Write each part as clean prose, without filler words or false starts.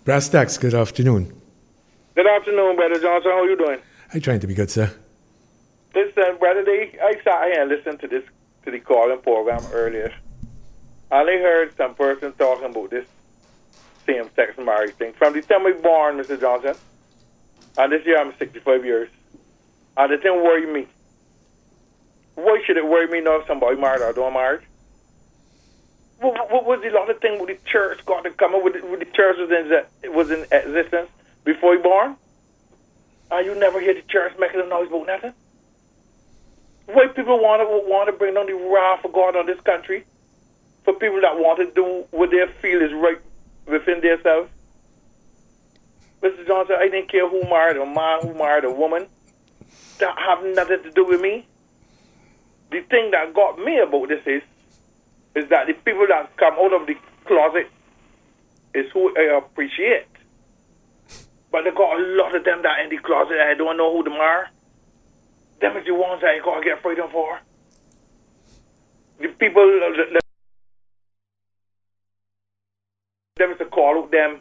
Brass Tacks, good afternoon. Good afternoon, Brother Johnson. How are you doing? I'm trying to be good, sir. Listen, Brother D, I sat here and listened to the calling program earlier. And I heard some person talking about this same-sex marriage thing. From the time I was born, Mr. Johnson, and this year I'm 65 years, and the thing worry me. Why should it worry me now if somebody married or don't marry? What was the lot of thing with the church got to come up with the church was in existence before you born? And you never hear the church making a noise about nothing? Why people want to bring down the wrath of God on this country for people that want to do what they feel is right within themselves? Mr. Johnson, I didn't care who married a man, who married a woman. That have nothing to do with me. The thing that got me about this is that the people that come out of the closet is who I appreciate. But there got a lot of them that in the closet I don't know who them are. Them is the ones that I got to get freedom for. The people them is to call out them.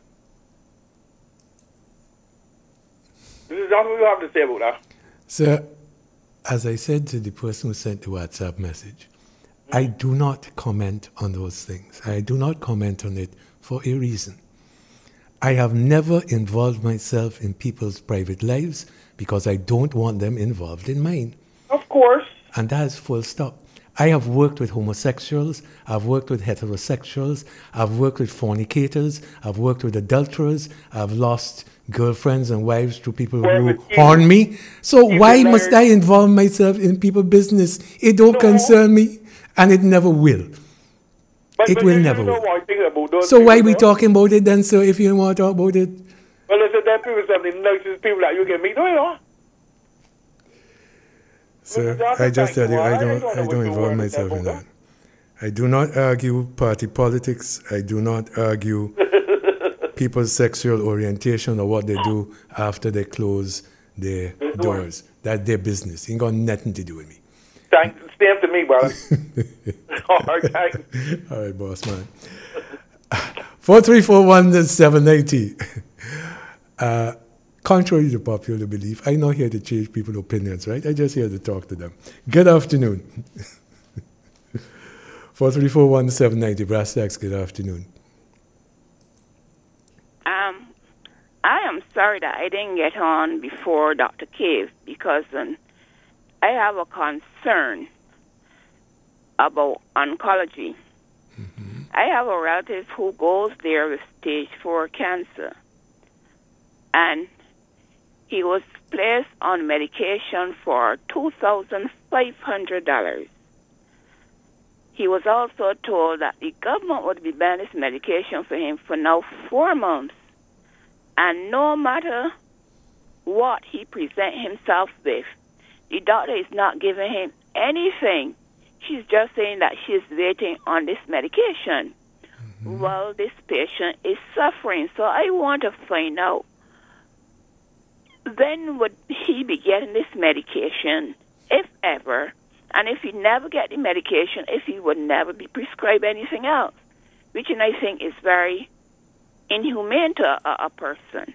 This is not what you have to say about that. Sir, as I said to the person who sent the WhatsApp message, I do not comment on those things. I do not comment on it for a reason. I have never involved myself in people's private lives because I don't want them involved in mine. Of course. And that is full stop. I have worked with homosexuals, I've worked with heterosexuals, I've worked with fornicators, I've worked with adulterers, I've lost girlfriends and wives to people who harm me. So why must I involve myself in people's business? It don't concern me, and it never will. It will never will. So why are we talking about it then, sir, if you don't want to talk about it? Well, listen, that people are the nicest people that you can meet, don't you know? Sir, I just tell you, I don't involve myself in that. I do not argue party politics. I do not argue people's sexual orientation or what they do after they close their doors. That's their business. It ain't got nothing to do with me. Stand to me, brother. All right, thanks. All right, boss man. 4341-790. Contrary to popular belief, I'm not here to change people's opinions, right? I'm just here to talk to them. Good afternoon. 4341-790. Brass Tacks, good afternoon. I am sorry that I didn't get on before Dr. Cave because I have a concern about oncology. Mm-hmm. I have a relative who goes there with stage 4 cancer. And he was placed on medication for $2,500. He was also told that the government would be banning this medication for him for now 4 months. And no matter what he presents himself with, the doctor is not giving him anything. She's just saying that she's waiting on this medication. Mm-hmm. Well, this patient is suffering. So I want to find out, when would he be getting this medication, if ever? And if he never get the medication, if he would never be prescribed anything else, which I think is very inhumane to a person.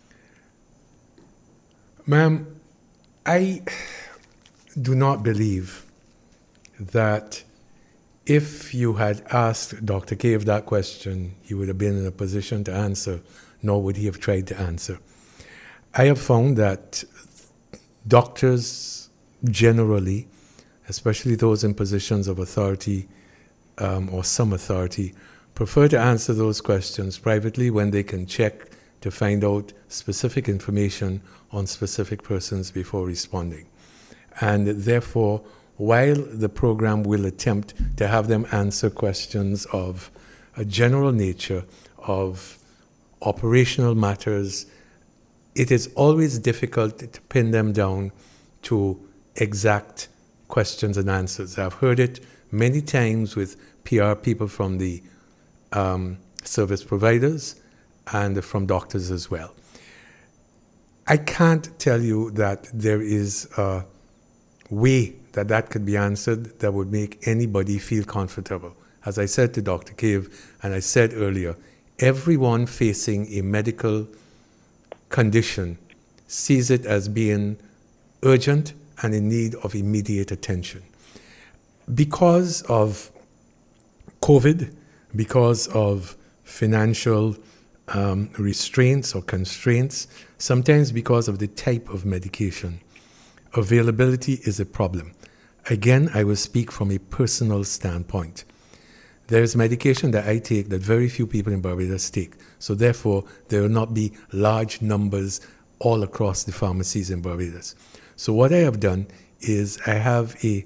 Ma'am, I do not believe that if you had asked Dr. Cave that question, he would have been in a position to answer, nor would he have tried to answer. I have found that doctors generally, especially those in positions of authority or some authority, prefer to answer those questions privately when they can check to find out specific information on specific persons before responding. And therefore, while the program will attempt to have them answer questions of a general nature, of operational matters, it is always difficult to pin them down to exact questions and answers. I've heard it many times with PR people from the service providers and from doctors as well. I can't tell you that there is a way that could be answered that would make anybody feel comfortable. As I said to Dr. Cave, and I said earlier, everyone facing a medical condition sees it as being urgent and in need of immediate attention. Because of COVID, because of financial restraints or constraints, sometimes because of the type of medication, availability is a problem. Again, I will speak from a personal standpoint. There is medication that I take that very few people in Barbados take. So therefore, there will not be large numbers all across the pharmacies in Barbados. So what I have done is I have a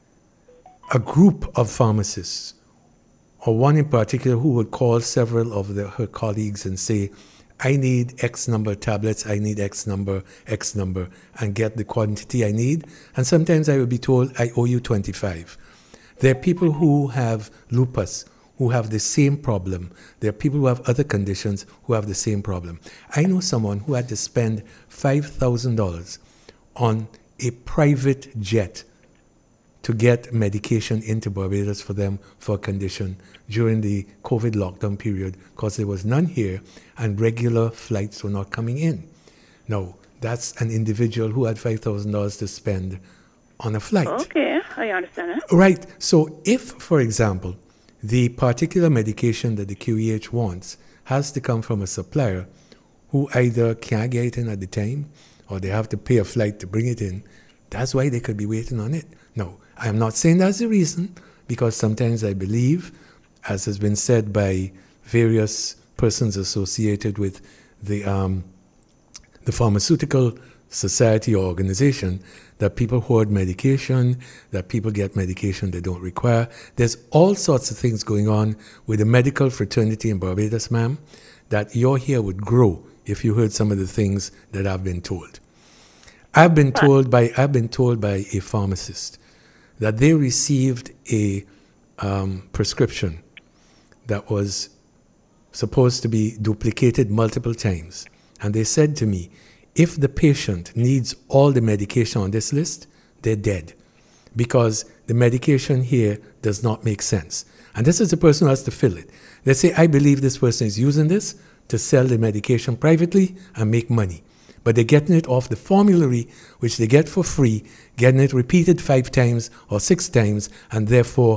group of pharmacists, or one in particular who would call several of her colleagues and say, I need X number of tablets, I need X number, and get the quantity I need. And sometimes I will be told, I owe you 25. There are people who have lupus, who have the same problem. There are people who have other conditions who have the same problem. I know someone who had to spend $5,000 on a private jet to get medication into Barbados for them for a condition during the COVID lockdown period because there was none here and regular flights were not coming in. Now, that's an individual who had $5,000 to spend on a flight. Okay, I understand that. Right. So if, for example, the particular medication that the QEH wants has to come from a supplier who either can't get it in at the time or they have to pay a flight to bring it in, that's why they could be waiting on it. No, I'm not saying that's the reason, because sometimes I believe, as has been said by various persons associated with the pharmaceutical society or organization, that people hoard medication, that people get medication they don't require. There's all sorts of things going on with the medical fraternity in Barbados, ma'am, that your hair would grow if you heard some of the things that I've been told. I've been told by a pharmacist that they received a prescription that was supposed to be duplicated multiple times. And they said to me, if the patient needs all the medication on this list, they're dead, because the medication here does not make sense. And this is the person who has to fill it. They say, I believe this person is using this to sell the medication privately and make money. But they're getting it off the formulary, which they get for free, getting it repeated 5 times or 6 times, and therefore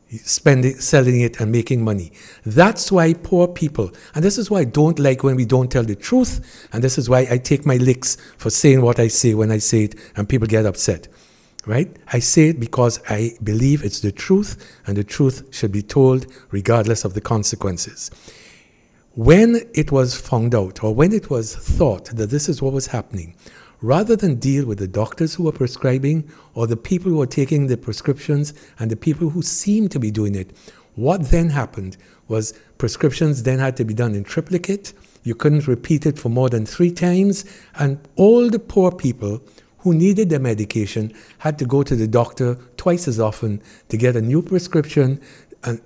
selling it and making money. That's why poor people, and this is why I don't like when we don't tell the truth, and this is why I take my licks for saying what I say when I say it, and people get upset. Right? I say it because I believe it's the truth, and the truth should be told regardless of the consequences. When it was found out, or when it was thought that this is what was happening, rather than deal with the doctors who were prescribing or the people who were taking the prescriptions and the people who seemed to be doing it, what then happened was prescriptions then had to be done in triplicate. You couldn't repeat it for more than 3 times. And all the poor people who needed the medication had to go to the doctor twice as often to get a new prescription and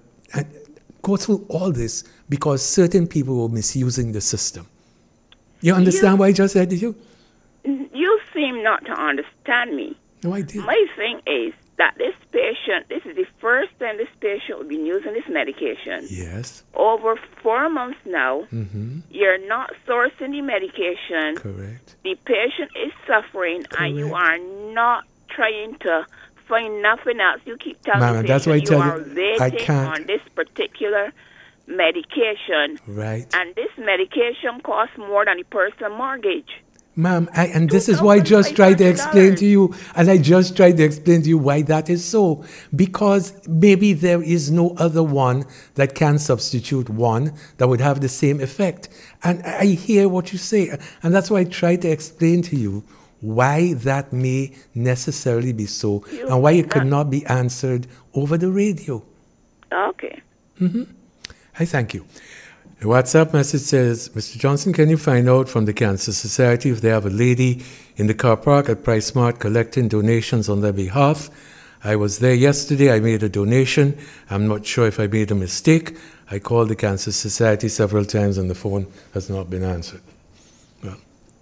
go through all this because certain people were misusing the system. You understand what I just said to you? You seem not to understand me. No, I did. My thing is that this is the first time this patient will be using this medication. Yes. Over 4 months now, Mm-hmm. you're not sourcing the medication. Correct. The patient is suffering, and you are not trying to find nothing else. You keep telling Mama, the that's why I patient tell you you, are I waiting can't. on this particular medication. Right. And this medication costs more than the person's mortgage. Ma'am, and this is why I just tried to explain to you, and I just tried to explain to you why that is so. Because maybe there is no other one that can substitute one that would have the same effect. And I hear what you say, and that's why I tried to explain to you why that may necessarily be so, and why it could not be answered over the radio. Okay. Mm-hmm. I thank you. The WhatsApp message says, Mr. Johnson, can you find out from the Cancer Society if they have a lady in the car park at Price Mart collecting donations on their behalf? I was there yesterday. I made a donation. I'm not sure if I made a mistake. I called the Cancer Society several times and the phone has not been answered. Well,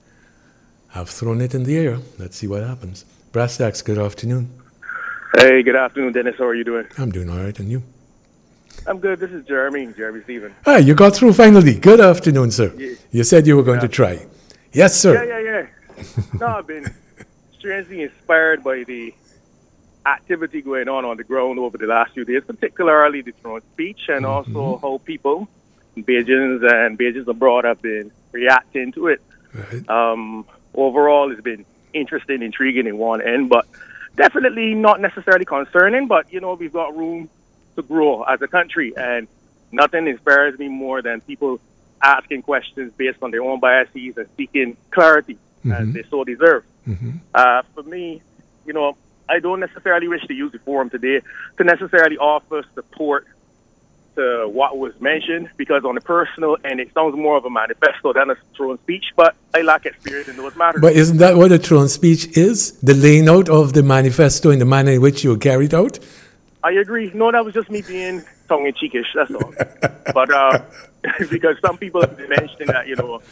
I've thrown it in the air. Let's see what happens. Brass Tacks, good afternoon. Hey, good afternoon, Dennis. How are you doing? I'm doing all right, and you? I'm good. This is Jeremy Stephen. Ah, you got through finally. Good afternoon, sir. Yeah. You said you were going to try. Yes, sir. Yeah. No, I've been strangely inspired by the activity going on the ground over the last few days, particularly the throne speech, and also how people, Bajans and Bajans abroad, have been reacting to it. Right. Overall, it's been interesting, intriguing in one end, but definitely not necessarily concerning. But, we've got room to grow as a country, and nothing inspires me more than people asking questions based on their own biases and seeking clarity as they so deserve. For me, I don't necessarily wish to use the forum today to necessarily offer support to what was mentioned, because on the personal end, it sounds more of a manifesto than a throne speech, but I lack experience in those matters. But isn't that what a throne speech is? The laying out of the manifesto in the manner in which you carried out? I agree. No, that was just me being tongue-in-cheekish, that's all. But because some people have been mentioning that,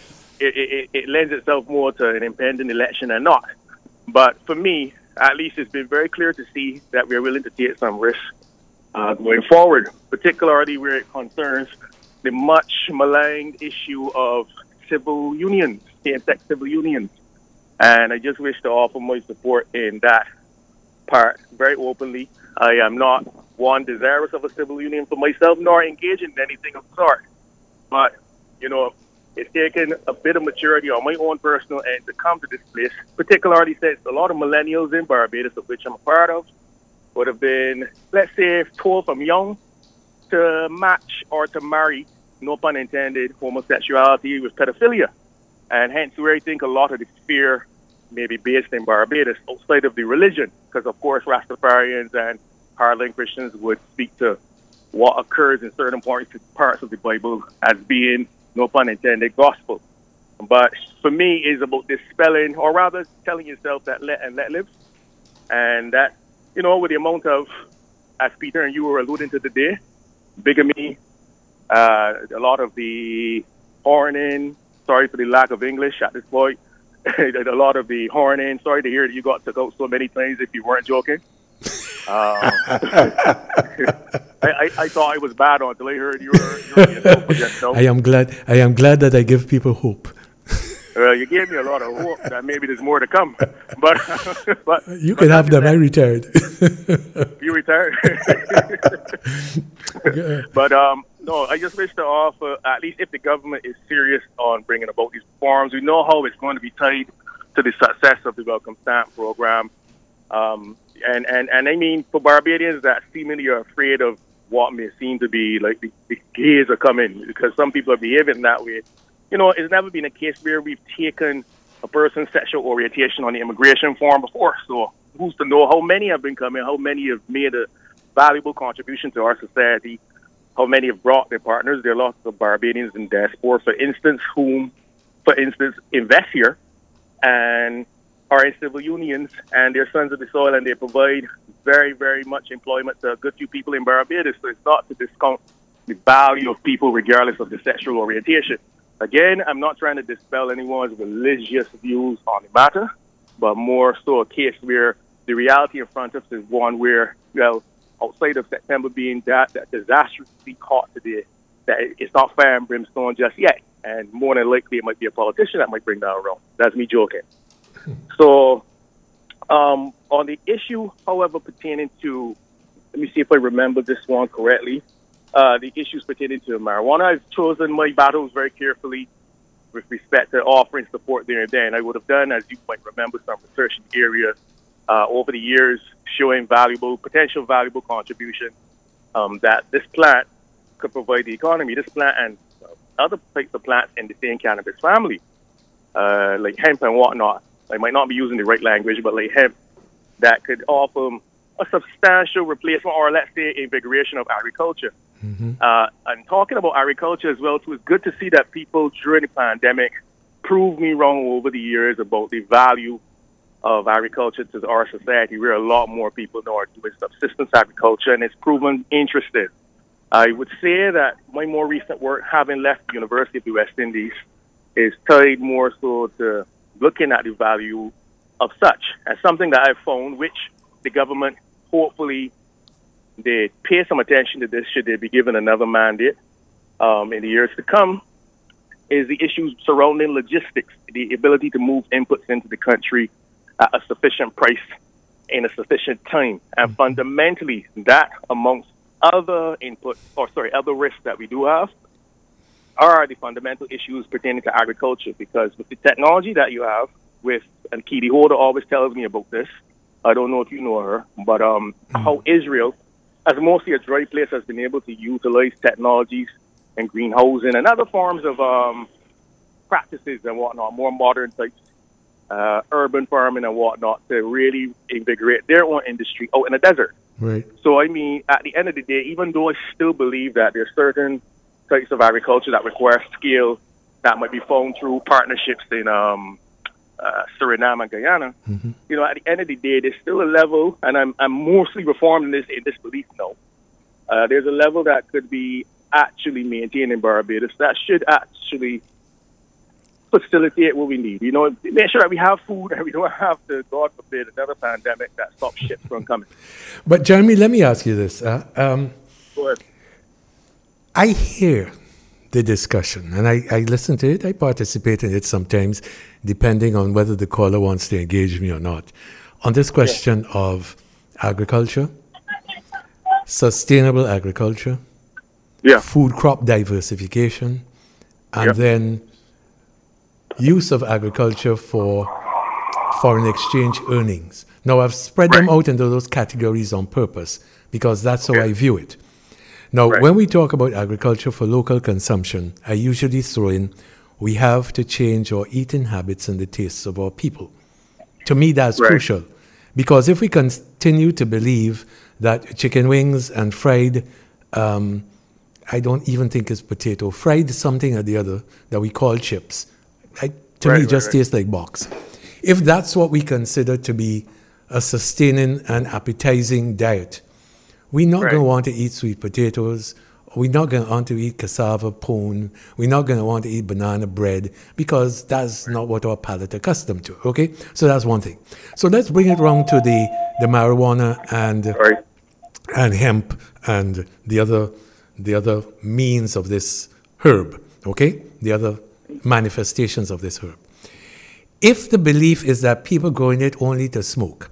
it lends itself more to an impending election and not. But for me, at least it's been very clear to see that we're willing to take some risks going forward, particularly where it concerns the much maligned issue of civil unions, same-sex civil unions. And I just wish to offer my support in that part very openly. I am not one desirous of a civil union for myself, nor engaging in anything of the sort. But, it's taken a bit of maturity on my own personal end to come to this place, particularly since a lot of millennials in Barbados, of which I'm a part of, would have been, let's say, told from young to match or to marry, no pun intended, homosexuality with pedophilia. And hence where I think a lot of the fear may be based in Barbados outside of the religion, because of course Rastafarians and hardline Christians would speak to what occurs in certain parts of the Bible as being, no pun intended, gospel. But for me, it's about dispelling, or rather telling yourself that let live. And that, with the amount of, as Peter and you were alluding to today, bigamy, a lot of the horning, sorry for the lack of English at this point, a lot of the horning, sorry to hear that you got took out so many times if you weren't joking. I thought I was bad until I heard you were I am glad that I give people hope. You gave me a lot of hope that maybe there's more to come. But you can have them. I retired. You retired? But no, I just wish to offer, at least if the government is serious on bringing about these reforms, we know how it's going to be tied to the success of the Welcome Stamp program. And I mean, for Barbadians that seemingly are afraid of what may seem to be like the gays are coming, because some people are behaving that way. It's never been a case where we've taken a person's sexual orientation on the immigration form before. So who's to know how many have been coming, how many have made a valuable contribution to our society, how many have brought their partners. There are lots of Barbadians in diaspora, for instance, invest here and are in civil unions, and they're sons of the soil, and they provide very, very much employment to a good few people in Barbados. So it's not to discount the value of people regardless of the sexual orientation. Again, I'm not trying to dispel anyone's religious views on the matter, but more so a case where the reality in front of us is one where, outside of September being that disastrously hot today, that it's not fire and brimstone just yet. And more than likely, it might be a politician that might bring that around. That's me joking. So, on the issue, however, pertaining to, let me see if I remember this one correctly, the issues pertaining to marijuana, I've chosen my battles very carefully with respect to offering support there and then. I would have done, as you might remember, some research in the area over the years showing potential valuable contribution that this plant could provide the economy. This plant and other types of plants in the same cannabis family, like hemp and whatnot. I might not be using the right language, but like hemp, that could offer a substantial replacement, or let's say invigoration of agriculture. And talking about agriculture as well, too, it's good to see that people during the pandemic proved me wrong over the years about the value of agriculture to our society, where a lot more people now are doing subsistence agriculture, and it's proven interesting. I would say that my more recent work, having left the University of the West Indies, is tied more so to looking at the value of such, and something that I've found, which the government hopefully they pay some attention to this, should they be given another mandate in the years to come, is the issues surrounding logistics, the ability to move inputs into the country at a sufficient price in a sufficient time. And fundamentally, that amongst other other risks that we do have are the fundamental issues pertaining to agriculture. Because with the technology that you have, and Katie Holder always tells me about this, I don't know if you know her, but how Israel, as mostly a dry place, has been able to utilize technologies and greenhousing and other forms of practices and whatnot, more modern types, urban farming and whatnot, to really invigorate their own industry out in the desert. Right. So, I mean, at the end of the day, even though I still believe that there are certain types of agriculture that require skill that might be found through partnerships in Suriname and Guyana, you know, at the end of the day, there's still a level, and I'm mostly reformed in this belief now. There's a level that could be actually maintained in Barbados that should actually facilitate what we need. You know, make sure that we have food and we don't have to, God forbid, another pandemic that stops shit from coming. But Jeremy, let me ask you this. Go ahead. I hear the discussion, and I listen to it. I participate in it sometimes, depending on whether the caller wants to engage me or not, on this question of agriculture, sustainable agriculture, food crop diversification, and then use of agriculture for foreign exchange earnings. Now, I've spread them out into those categories on purpose because that's how I view it. Now, when we talk about agriculture for local consumption, I usually throw in, we have to change our eating habits and the tastes of our people. To me, that's crucial. Because if we continue to believe that chicken wings and fried, I don't even think it's potato, fried something or the other that we call chips, to me just tastes like box. If that's what we consider to be a sustaining and appetizing diet, we're not going to want to eat sweet potatoes. We're not going to want to eat cassava pone. We're not going to want to eat banana bread because that's not what our palate is accustomed to. Okay, so that's one thing. So let's bring it around to the marijuana and hemp and the other means of this herb. Okay, the other manifestations of this herb. If the belief is that people growing it only to smoke,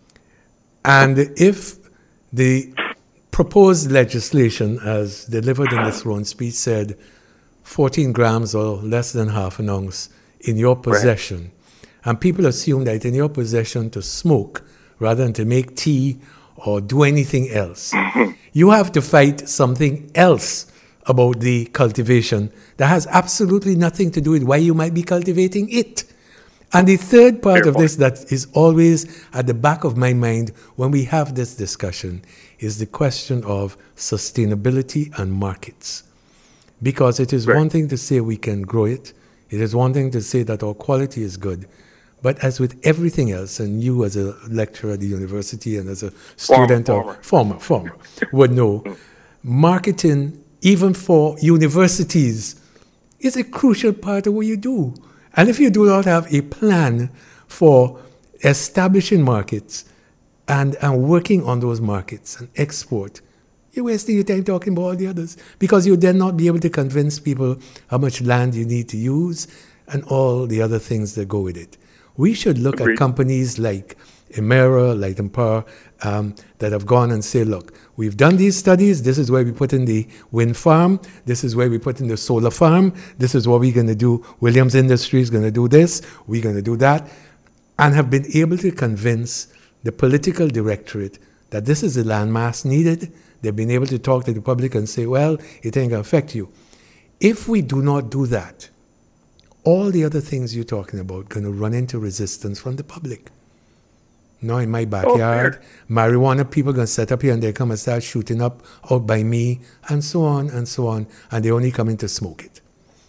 and if the proposed legislation, as delivered in the throne speech, said 14 grams or less than half an ounce in your possession, and people assume that in your possession to smoke rather than to make tea or do anything else, you have to fight something else about the cultivation that has absolutely nothing to do with why you might be cultivating it. And the third part of this that is always at the back of my mind when we have this discussion is the question of sustainability and markets. Because it is one thing to say we can grow it. It is one thing to say that our quality is good. But as with everything else, and you as a lecturer at the university and as a student or former would know, marketing, even for universities, is a crucial part of what you do. And if you do not have a plan for establishing markets and working on those markets and export, you're wasting your time talking about all the others because you'll then not be able to convince people how much land you need to use and all the other things that go with it. We should look at companies like Emera, like Empower, that have gone and say, look, we've done these studies. This is where we put in the wind farm. This is where we put in the solar farm. This is what we're going to do. Williams Industries is going to do this. We're going to do that. And have been able to convince the political directorate that this is the landmass needed. They've been able to talk to the public and say, well, it ain't going to affect you. If we do not do that, all the other things you're talking about are going to run into resistance from the public. Now in my backyard, marijuana people are going to set up here and they come and start shooting up out by me and so on, and they only come in to smoke it.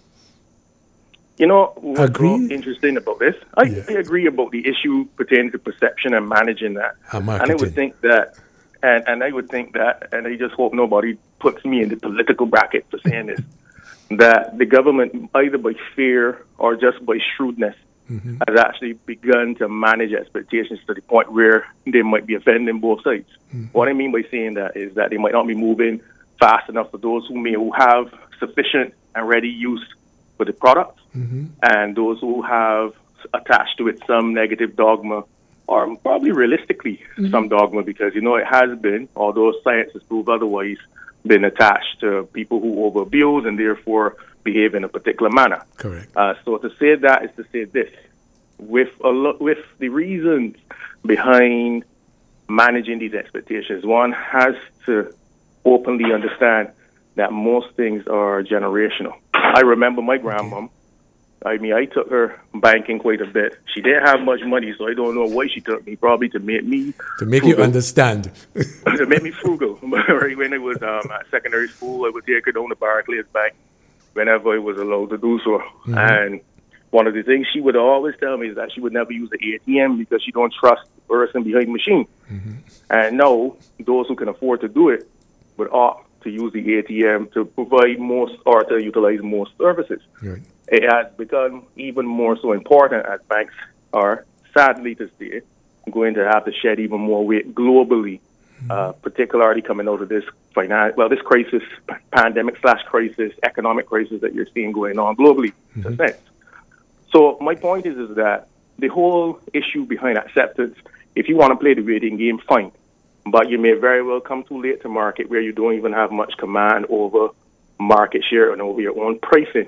You know what's so interesting about this? I agree about the issue pertaining to perception and managing that. And I would think that, and I just hope nobody puts me in the political bracket for saying this, that the government, either by fear or just by shrewdness, has actually begun to manage expectations to the point where they might be offending both sides. What I mean by saying that is that they might not be moving fast enough for those who may have sufficient and ready use for the product, and those who have attached to it some negative dogma, or probably realistically some dogma, because, you know, it has been, although science has proved otherwise, been attached to people who over-abuse and therefore behave in a particular manner. Correct. So to say that is to say this. With the reasons behind managing these expectations, one has to openly understand that most things are generational. I remember my grandmom. I mean, I took her banking quite a bit. She didn't have much money, so I don't know why she took me. Probably to make me you understand. To make me frugal. Right when I was at secondary school, I would take her down to Barclays Bank whenever I was allowed to do so. And one of the things she would always tell me is that she would never use the ATM because she don't trust the person behind the machine. And now, those who can afford to do it would opt to use the ATM to provide most or to utilize more services. Right. It has become even more so important as banks are, sadly to say, going to have to shed even more weight globally, particularly coming out of this this crisis, pandemic/crisis, economic crisis that you're seeing going on globally, in a sense. So my point is that the whole issue behind acceptance, if you want to play the waiting game, fine. But you may very well come too late to market where you don't even have much command over market share and over your own pricing.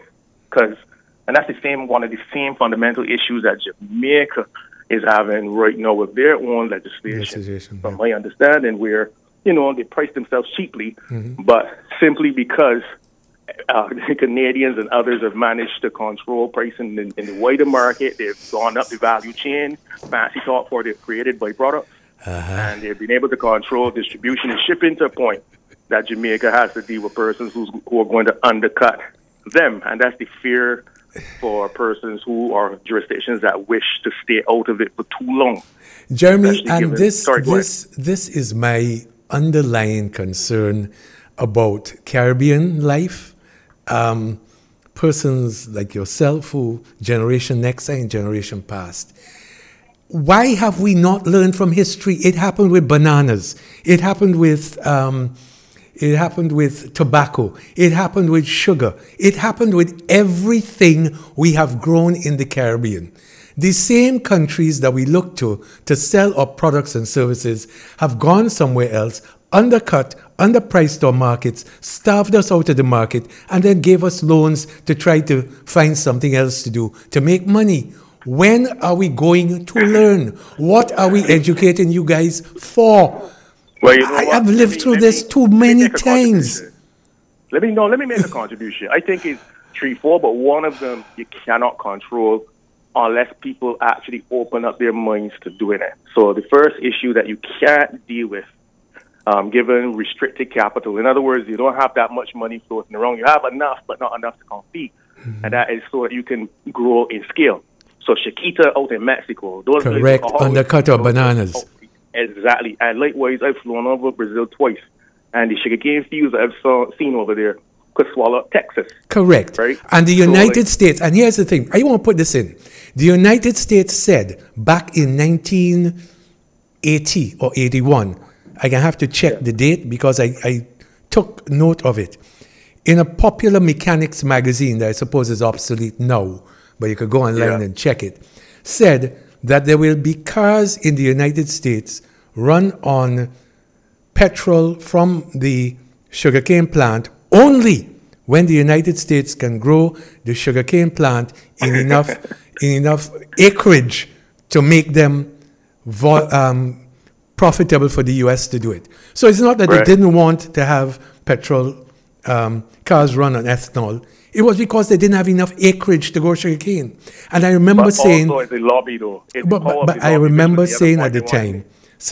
And that's one of the same fundamental issues that Jamaica is having right now with their own legislation. From my understanding, where, you know, they price themselves cheaply, but simply because the Canadians and others have managed to control pricing in the wider market, they've gone up the value chain, fancy talk for they've created byproducts, and they've been able to control distribution and shipping to a point that Jamaica has to deal with persons who are going to undercut them, and that's the fear for persons who are jurisdictions that wish to stay out of it for too long. Jeremy, and this is my underlying concern about Caribbean life. Persons like yourself who Generation Next and Generation Past. Why have we not learned from history? It happened with bananas. It happened with tobacco. It happened with sugar. It happened with everything we have grown in the Caribbean. The same countries that we look to sell our products and services have gone somewhere else, underpriced our markets, starved us out of the market, and then gave us loans to try to find something else to do, to make money. When are we going to learn? What are we educating you guys for? Well, you know I have lived through this too many times. Let me make a contribution. I think it's 3-4, but one of them you cannot control unless people actually open up their minds to doing it. So the first issue that you can't deal with, given restricted capital, in other words, you don't have that much money floating around. You have enough, but not enough to compete. And that is so that you can grow in scale. So Chiquita out in Mexico. Those correct, undercut our bananas. Exactly. And likewise, I've flown over Brazil twice. And the sugarcane fields that I've seen over there could swallow up Texas. Correct. Right? And the United States, and here's the thing, I want to put this in. The United States said back in 1980 or 81, I can have to check the date because I took note of it. In a popular mechanics magazine that I suppose is obsolete now, but you could go online and check it, said that there will be cars in the United States run on petrol from the sugarcane plant only when the United States can grow the sugarcane plant in enough acreage to make them profitable for the U.S. to do it. So it's not that they didn't want to have petrol cars run on ethanol. It was because they didn't have enough acreage to grow sugarcane. And I remember saying... But also it's a lobby, though. But I remember saying at the time,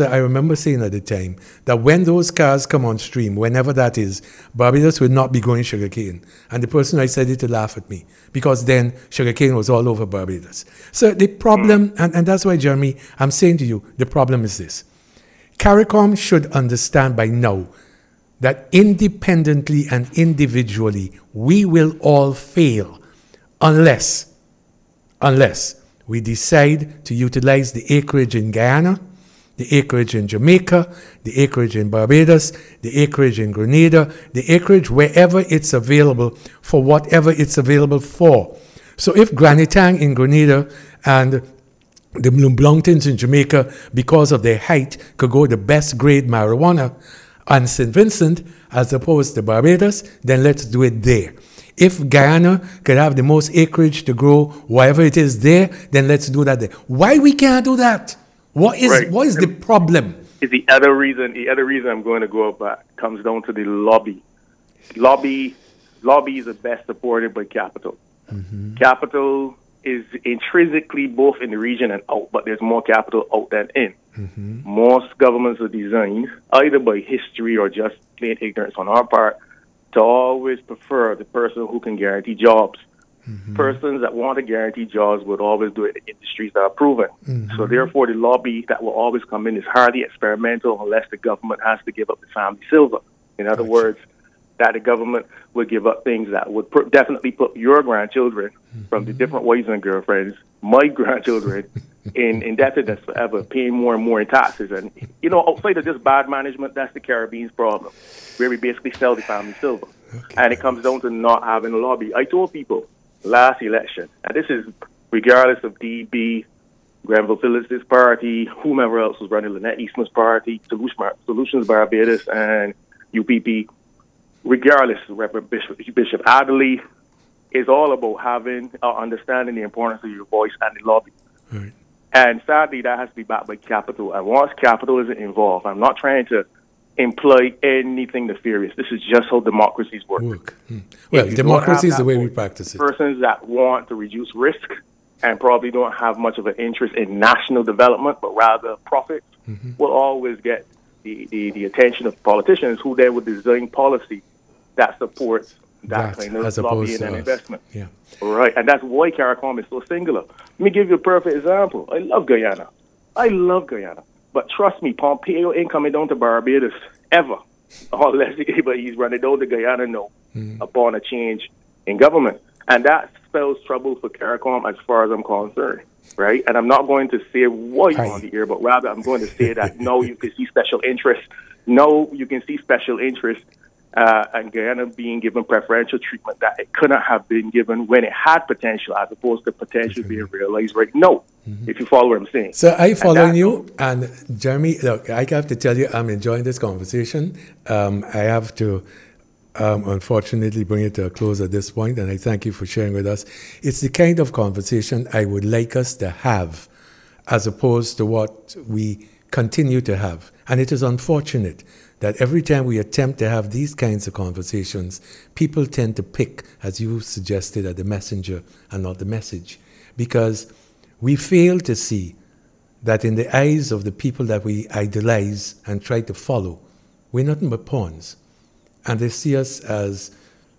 that when those cars come on stream, whenever that is, Barbados will not be growing sugarcane. And the person I said it to laugh at me, because then sugarcane was all over Barbados. So the problem, and that's why, Jeremy, I'm saying to you, the problem is this. CARICOM should understand by now that independently and individually, we will all fail unless we decide to utilize the acreage in Guyana, the acreage in Jamaica, the acreage in Barbados, the acreage in Grenada, the acreage wherever it's available for whatever it's available for. So if Granny Tang in Grenada and the Blomblongtons in Jamaica, because of their height, could go the best grade marijuana on St. Vincent as opposed to Barbados, then let's do it there. If Guyana could have the most acreage to grow whatever it is there, then let's do that there. Why we can't do that? What is the problem? Is the other reason I'm going to go back comes down to the lobby. Lobby is best supported by capital. Mm-hmm. Capital is intrinsically both in the region and out, but there's more capital out than in. Mm-hmm. Most governments are designed, either by history or just plain ignorance on our part, to always prefer the person who can guarantee jobs. Mm-hmm. Persons that want to guarantee jobs would always do it in industries that are proven. Mm-hmm. So therefore, the lobby that will always come in is hardly experimental unless the government has to give up the family silver. In other words, that the government would give up things that would definitely put your grandchildren from the different wives and girlfriends, my grandchildren, in indebtedness forever, paying more and more in taxes. And, outside of just bad management, that's the Caribbean's problem, where we basically sell the family silver. Okay. And it comes down to not having a lobby. I told people last election, and this is regardless of DB, Granville Phillips' party, whomever else was running, Lynette Eastman's party, Solutions Barbados, and UPP, regardless of Reverend Bishop Adderley, is all about having understanding the importance of your voice and the lobby. Right. And sadly, that has to be backed by capital. And once capital isn't involved, I'm not trying to imply anything nefarious. This is just how democracies work. Well, democracy is the way we practice it. Persons that want to reduce risk and probably don't have much of an interest in national development, but rather profit, will always get the attention of politicians who then would design policy that supports that kind of lobbying and investment. Yeah. Right. And that's why CARICOM is so singular. Let me give you a perfect example. I love Guyana. But trust me, Pompeo ain't coming down to Barbados ever, unless he's running down to Guyana upon a change in government. And that spells trouble for CARICOM as far as I'm concerned, right? And I'm not going to say why on the air, but rather I'm going to say that no, you can see special interest. No, you can see special interest and Guyana being given preferential treatment that it couldn't have been given when it had potential as opposed to potential being realized right now, if you follow what I'm saying. So I following you, and Jeremy, look, I have to tell you, I'm enjoying this conversation. I have to unfortunately bring it to a close at this point, and I thank you for sharing with us. It's the kind of conversation I would like us to have as opposed to what we continue to have. And it is unfortunate that every time we attempt to have these kinds of conversations, people tend to pick, as you suggested, at the messenger and not the message. Because we fail to see that in the eyes of the people that we idolize and try to follow, we're nothing but pawns. And they see us as,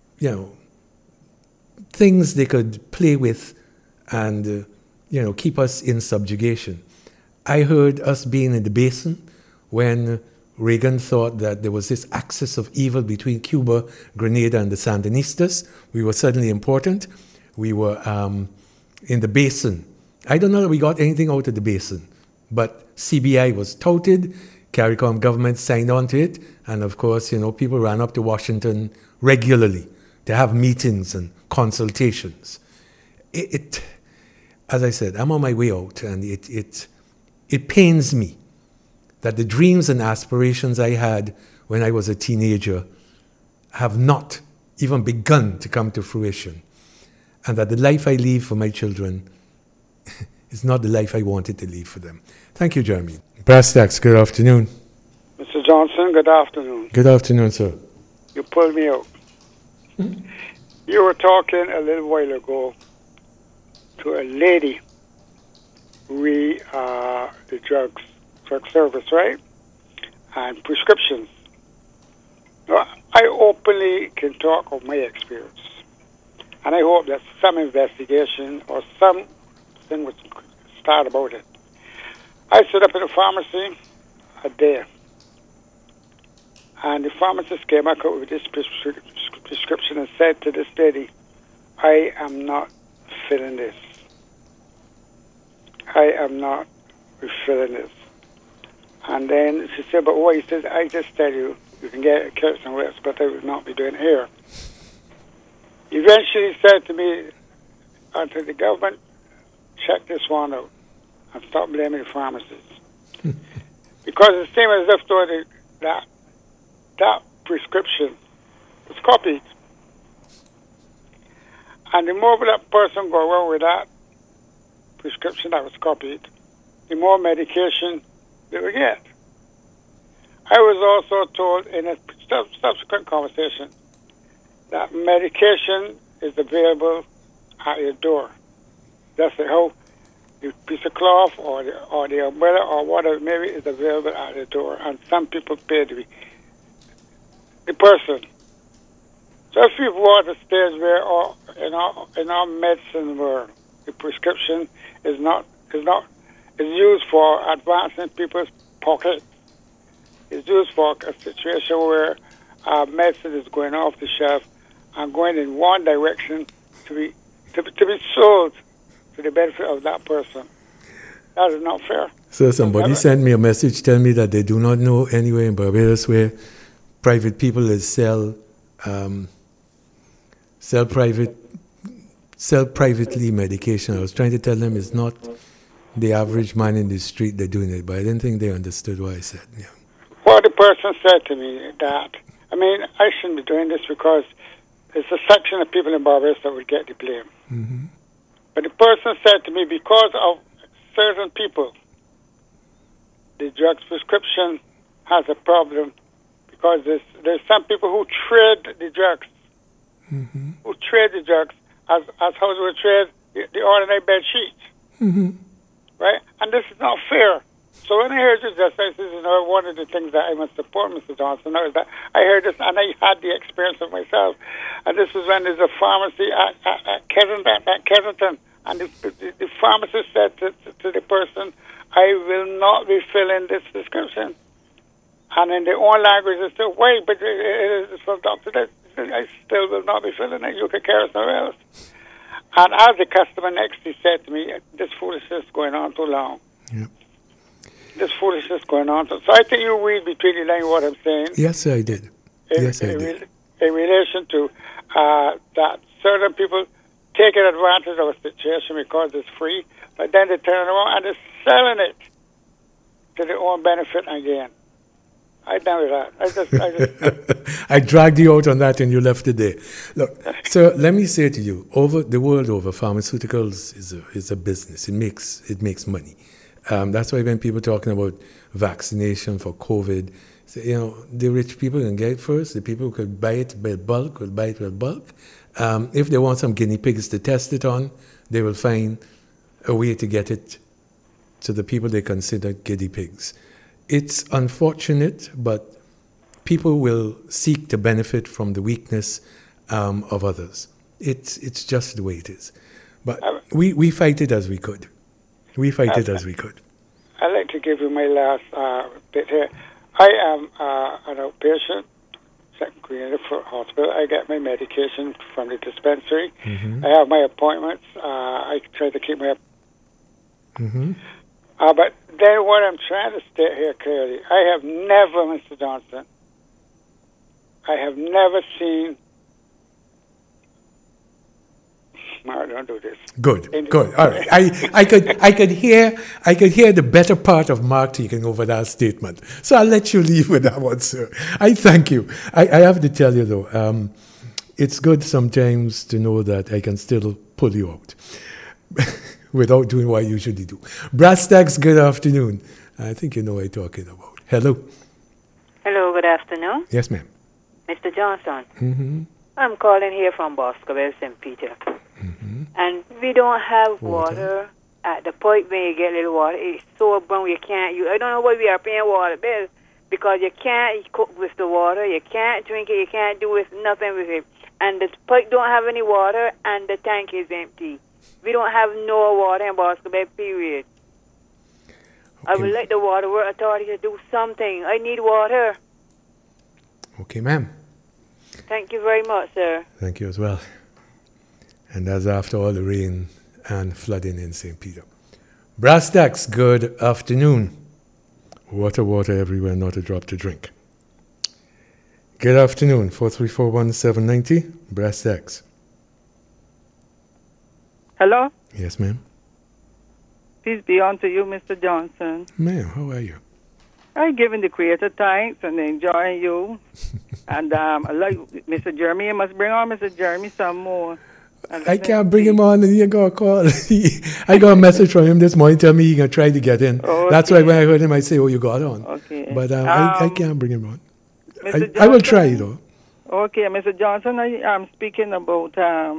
things they could play with and, keep us in subjugation. I heard us being in the basin when Reagan thought that there was this axis of evil between Cuba, Grenada, and the Sandinistas. We were suddenly important. We were in the basin. I don't know that we got anything out of the basin, but CBI was touted. CARICOM government signed on to it. And of course, people ran up to Washington regularly to have meetings and consultations. As I said, I'm on my way out, and it pains me that the dreams and aspirations I had when I was a teenager have not even begun to come to fruition, and that the life I leave for my children is not the life I wanted to leave for them. Thank you, Jeremy. Brastax, good afternoon. Mr. Johnson, good afternoon. Good afternoon, sir. You pulled me out. You were talking a little while ago to a lady, the drug service, right? And prescriptions. Now, I openly can talk of my experience. And I hope that some investigation or something would start about it. I set up in a pharmacy a day. And the pharmacist came back up with this prescription and said to this lady, I am not filling this. I am not refilling this. And then she said, but what? He said, I just tell you, you can get it at somewhere else, but I will not be doing it here. Eventually said to me, until the government check this one out and stop blaming the pharmacists. Because it seemed as if though that prescription was copied. And the more that person go wrong with that prescription that was copied, the more medication they will get. I was also told in a subsequent conversation that medication is available at your door. That's how the piece of cloth or the umbrella or whatever maybe is available at the door, and some people pay the person. So if you've walked a stage where in our medicine world the prescription is used for advancing people's pockets. It's used for a situation where medicine is going off the shelf and going in one direction to be sold to the benefit of that person. That is not fair. So somebody sent me a message telling me that they do not know anywhere in Barbados where private people sell privately medication. I was trying to tell them it's not the average man in the street they're doing it, but I didn't think they understood what I said. Yeah. Well, the person said to me that, I shouldn't be doing this because it's a section of people in Barbados that would get the blame. Mm-hmm. But the person said to me, because of certain people, the drugs prescription has a problem because there's some people who trade the drugs, mm-hmm. who trade the drugs as how they would trade the ordinary bed sheets, mm-hmm. right? And this is not fair. So when I heard you just say this is one of the things that I must support Mr. Johnson, is that I heard this and I had the experience of myself. And this was when there's a pharmacy at Kensington, and the pharmacist said to the person, I will not be filling this prescription. And in their own language, they said, wait, but it is from Dr. This. I still will not be filling it. You can carry it somewhere else. And as the customer next, he said to me, this foolishness is going on too long. Yep. This foolishness going on. So I think you read between the lines what I'm saying. Yes, I did. I did. In relation to that certain people taking advantage of a situation because it's free, but then they turn around and they're selling it to their own benefit again. I done with that. I dragged you out on that and you left it there. Look, so let me say to you, the world over, pharmaceuticals is a business. It makes money. That's why when people talking about vaccination for COVID, the rich people can get it first. The people who could buy it with bulk will buy it with bulk. If they want some guinea pigs to test it on, they will find a way to get it to the people they consider guinea pigs. It's unfortunate, but people will seek to benefit from the weakness of others. It's just the way it is. But we fight it as we could. We fight it as we could. I'd like to give you my last bit here. I am an outpatient, Second Queen Hospital. I get my medication from the dispensary. Mm-hmm. I have my appointments. I try to keep my... Mm-hmm. But then what I'm trying to state here clearly, I have never, Mr. Johnson, I have never seen... Mark, don't do this. Good. All right. I could hear the better part of Mark taking over that statement. So I'll let you leave with that one, sir. I thank you. I have to tell you though, it's good sometimes to know that I can still pull you out without doing what I usually do. Brass Tacks, good afternoon. I think you know what I'm talking about. Hello. Hello, good afternoon. Yes, ma'am. Mr. Johnson. Mm-hmm. I'm calling here from Boscobel, St. Peter. Mm-hmm. And we don't have water at the point when you get a little water. It's so brown you can't use. I don't know why we are paying water bills, because you can't cook with the water, you can't drink it, you can't do with nothing with it. And the pipe don't have any water, and the tank is empty. We don't have no water in Boscobel, period. Okay. I would like the Water Works Authority to do something. I need water. Okay, ma'am. Thank you very much, sir. Thank you as well. And that's after all the rain and flooding in St. Peter. Brass Tacks, good afternoon. Water, water everywhere, not a drop to drink. Good afternoon, 4341790, Brass Tacks. Hello? Yes, ma'am. Peace be unto you, Mr. Johnson. Ma'am, how are you? I'm giving the Creator thanks and enjoying you. And I like Mr. Jeremy. You must bring on Mr. Jeremy some more. I can't bring him on, and you got a call. I got a message from him this morning telling me he's going to try to get in. Okay. That's why when I heard him, I say, oh, you got on. Okay. But I can't bring him on. Mr. I will try, though. Okay, Mr. Johnson, I'm speaking about,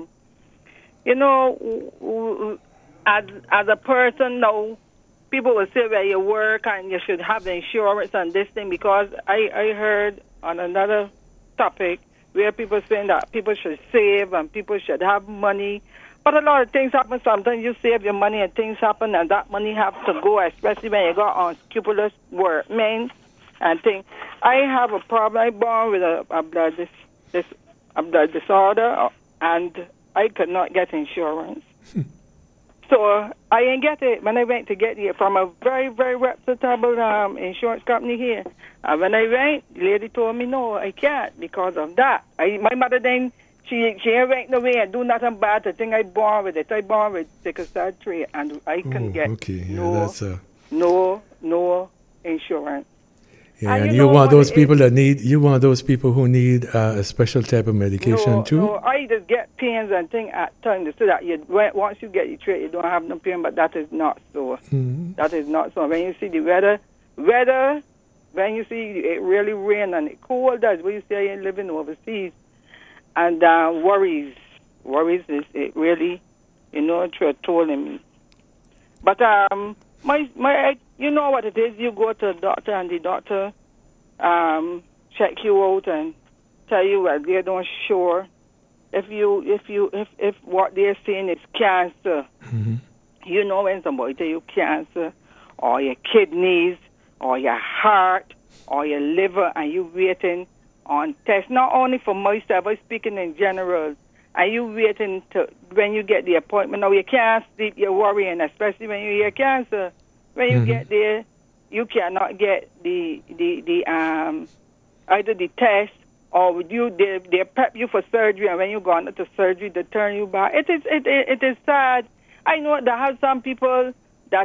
as a person now, people will say where you work and you should have the insurance and this thing, because I heard on another topic where people saying that people should save and people should have money. But a lot of things happen. Sometimes you save your money and things happen and that money have to go, especially when you got unscrupulous workmen and things. I have a problem. I'm born with a blood disorder and I could not get insurance. So I didn't get it when I went to get it from a very, very reputable insurance company here. And when I went, the lady told me, no, I can't because of that. My mother then, she ain't went no way and do nothing bad. The thing I born with it. I born with sickle cell trait and I couldn't get no insurance. Yeah, and you want those people who need a special type of medication too? No, I just get pains and things at times so that once you get your trait, you don't have no pain, but that is not so. Mm-hmm. That is not so. When you see the weather, when you see it really rain and it cold, that's what you say you're living overseas. And worries is it really, trolling me. But my you know what it is. You go to a doctor and the doctor check you out and tell you that they don't sure if what they're saying is cancer. Mm-hmm. You know when somebody tell you cancer or your kidneys or your heart or your liver and you waiting on tests, not only for myself, I'm speaking in general. Are you waiting to when you get the appointment? No, you can't sleep. You're worrying, especially when you hear cancer. When you get there, you cannot get the either the test or they prep you for surgery, and when you go into surgery, they turn you back. It is sad. I know that have some people that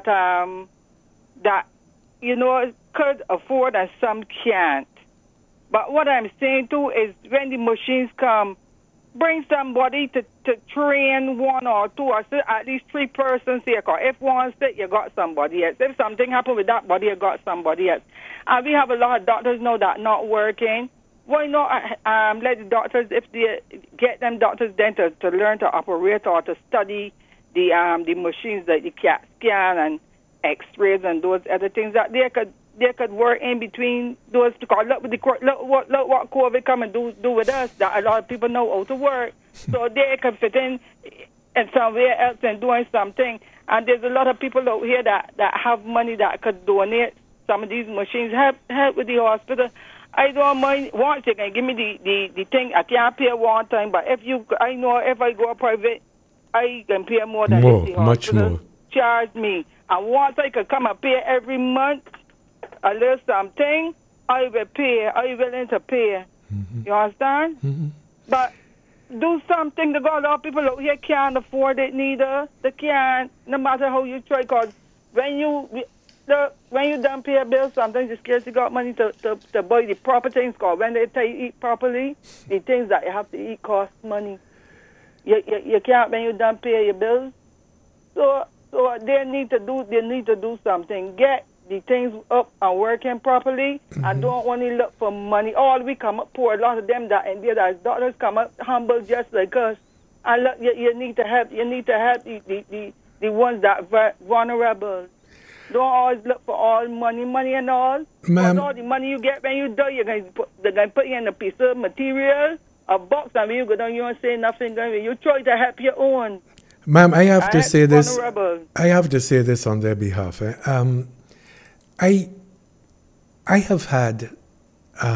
could afford and some can't. But what I'm saying too is when the machines come, bring somebody to train one or two or at least 3 persons here. If one sick, you got somebody else. If something happened with that body, you got somebody else. And we have a lot of doctors now that not working. Why not let the doctors, if they get them doctors then to learn to operate or to study the machines like the CAT scan and X-rays and those other things that they could work in between those. Because look what COVID come and do with us. That a lot of people know how to work, so they can fit in somewhere else and doing something. And there's a lot of people out here that have money that could donate some of these machines. Help with the hospital. I don't mind. Once you can give me the thing, I can't pay one time. But I know if I go private, I can pay more than if the hospital more. Charge me. And once I could come and pay every month a little something, I will pay. I willing to pay. Mm-hmm. You understand? Mm-hmm. But do something. A lot of people out here can't afford it neither. They can't, no matter how you try. Because when you don't pay a bill, sometimes you're scared you got money to buy the proper things. Because when they tell you eat properly, the things that you have to eat cost money. You can't when you don't pay your bills. So they need to do something. Get the things up and working properly. Mm-hmm. I don't want to look for money. All we come up poor. A lot of them that in there as doctors come up humble just like us. And look, you need to help. You need to help the ones that are vulnerable. Don't always look for all money and all. Ma'am, all the money you get when you die, they're going to put you in a piece of material, a box, and when you go down, you don't say nothing. You try to help your own. Ma'am, I have to say this. I have to say this on their behalf. I have had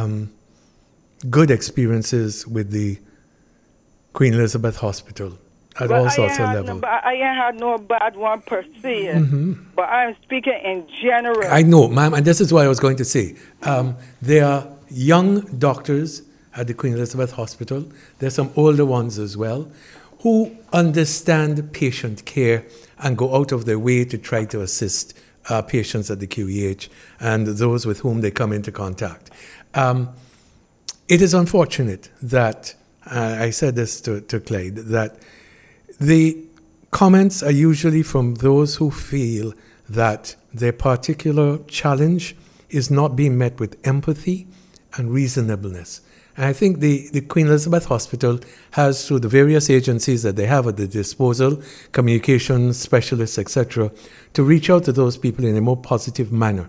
good experiences with the Queen Elizabeth Hospital at Well, all sorts of levels. I ain't had no bad one per se, but I'm speaking in general. I know, ma'am, and this is what I was going to say. There are young doctors at the Queen Elizabeth Hospital. There's some older ones as well who understand patient care and go out of their way to try to assist patients at the QEH and those with whom they come into contact. It is unfortunate that, I said this to Clyde, that the comments are usually from those who feel that their particular challenge is not being met with empathy and reasonableness. And I think the Queen Elizabeth Hospital has, through the various agencies that they have at their disposal, communications specialists, etc., to reach out to those people in a more positive manner.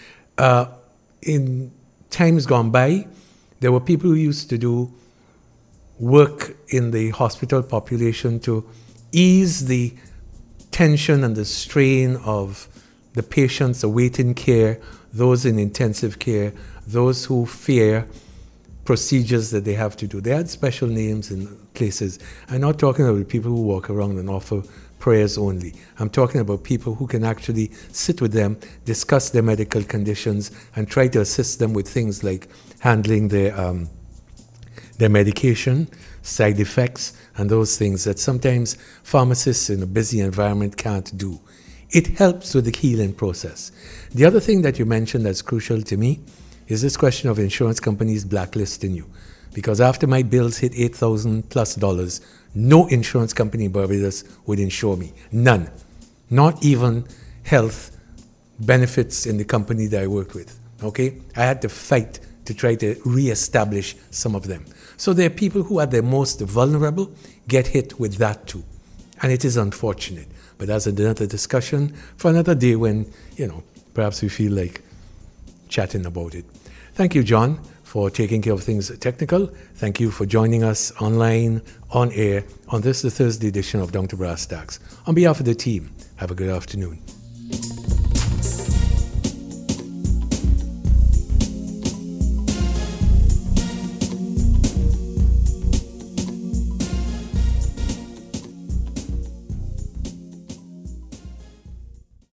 In times gone by, there were people who used to do work in the hospital population to ease the tension and the strain of the patients awaiting care, those in intensive care, those who fear procedures that they have to do. They had special names in places. I'm not talking about people who walk around and offer prayers only. I'm talking about people who can actually sit with them, discuss their medical conditions, and try to assist them with things like handling their medication, side effects, and those things that sometimes pharmacists in a busy environment can't do. It helps with the healing process. The other thing that you mentioned that's crucial to me is this question of insurance companies blacklisting you. Because after my bills hit $8,000+, no insurance company in Barbados would insure me. None. Not even health benefits in the company that I worked with. Okay? I had to fight to try to re-establish some of them. So there are people who are the most vulnerable get hit with that too. And it is unfortunate. But that's another discussion for another day when, perhaps we feel like chatting about it. Thank you, John, for taking care of things technical. Thank you for joining us online, on air, on this, the Thursday edition of Down to Brass Tacks. On behalf of the team, have a good afternoon.